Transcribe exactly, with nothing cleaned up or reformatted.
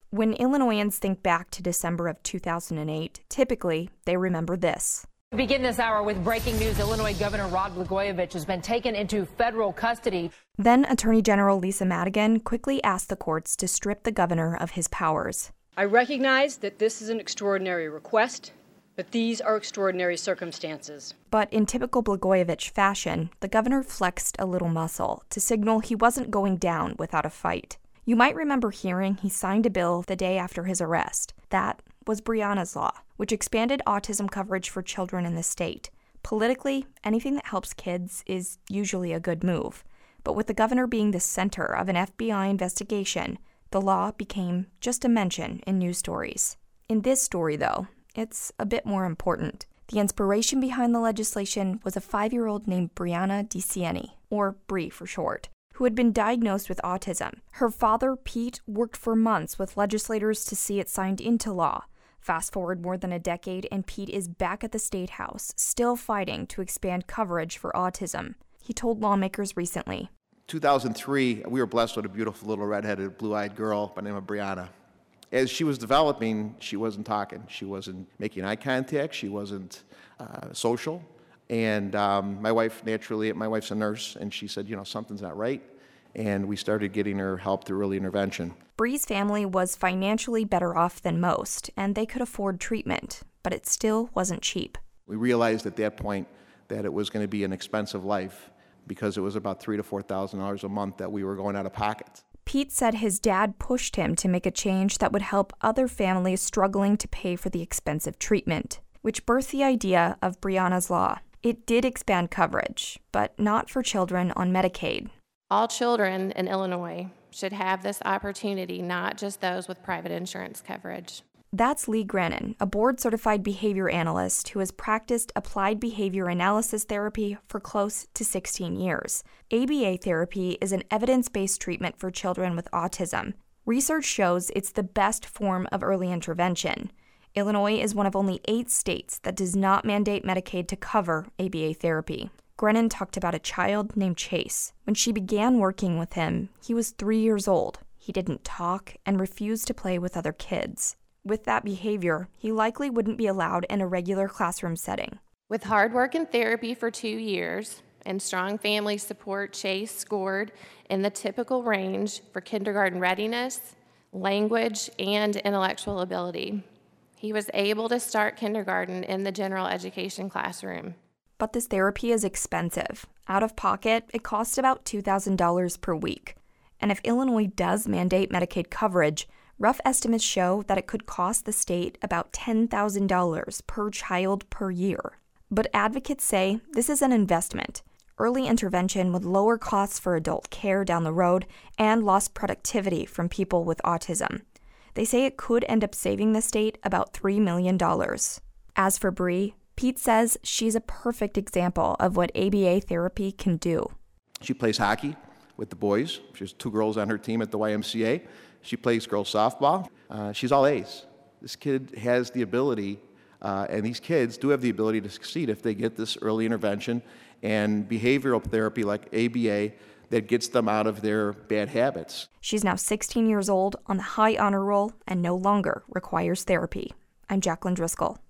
When Illinoisans think back to December of two thousand eight, typically they remember this. We begin this hour with breaking news. Illinois Governor Rod Blagojevich has been taken into federal custody. Then Attorney General Lisa Madigan quickly asked the courts to strip the governor of his powers. I recognize that this is an extraordinary request, but these are extraordinary circumstances. But in typical Blagojevich fashion, the governor flexed a little muscle to signal he wasn't going down without a fight. You might remember hearing he signed a bill the day after his arrest. That was Breonna's Law, which expanded autism coverage for children in the state. Politically, anything that helps kids is usually a good move. But with the governor being the center of an F B I investigation, the law became just a mention in news stories. In this story, though, it's a bit more important. The inspiration behind the legislation was a five-year-old named Breonna DeCiani, or Bree for short, who had been diagnosed with autism. Her father, Pete, worked for months with legislators to see it signed into law. Fast forward more than a decade, and Pete is back at the State House, still fighting to expand coverage for autism. He told lawmakers recently. two thousand three, we were blessed with a beautiful little redheaded, blue-eyed girl by the name of Breonna. As she was developing, she wasn't talking. She wasn't making eye contact. She wasn't uh, social. And um, my wife, naturally, my wife's a nurse, and she said, you know, something's not right. And we started getting her help through early intervention. Bree's family was financially better off than most, and they could afford treatment, but it still wasn't cheap. We realized at that point that it was going to be an expensive life because it was about three to four thousand dollars a month that we were going out of pocket. Pete said his dad pushed him to make a change that would help other families struggling to pay for the expensive treatment, which birthed the idea of Breonna's Law. It did expand coverage, but not for children on Medicaid. All children in Illinois should have this opportunity, not just those with private insurance coverage. That's Lee Grennan, a board-certified behavior analyst who has practiced applied behavior analysis therapy for close to sixteen years. A B A therapy is an evidence-based treatment for children with autism. Research shows it's the best form of early intervention. Illinois is one of only eight states that does not mandate Medicaid to cover A B A therapy. Grennan talked about a child named Chase. When she began working with him, he was three years old. He didn't talk and refused to play with other kids. With that behavior, he likely wouldn't be allowed in a regular classroom setting. With hard work and therapy for two years and strong family support, Chase scored in the typical range for kindergarten readiness, language, and intellectual ability. He was able to start kindergarten in the general education classroom. But this therapy is expensive. Out of pocket, it costs about two thousand dollars per week. And if Illinois does mandate Medicaid coverage, rough estimates show that it could cost the state about ten thousand dollars per child per year. But advocates say this is an investment. Early intervention would lower costs for adult care down the road and lost productivity from people with autism. They say it could end up saving the state about three million dollars. As for Bree, Pete says she's a perfect example of what A B A therapy can do. She plays hockey with the boys. There's two girls on her team at the Y M C A. She plays girls softball. Uh, she's all A's. This kid has the ability, uh, and these kids do have the ability to succeed if they get this early intervention and behavioral therapy like A B A that gets them out of their bad habits. She's now sixteen years old, on the high honor roll, and no longer requires therapy. I'm Jacqueline Driscoll.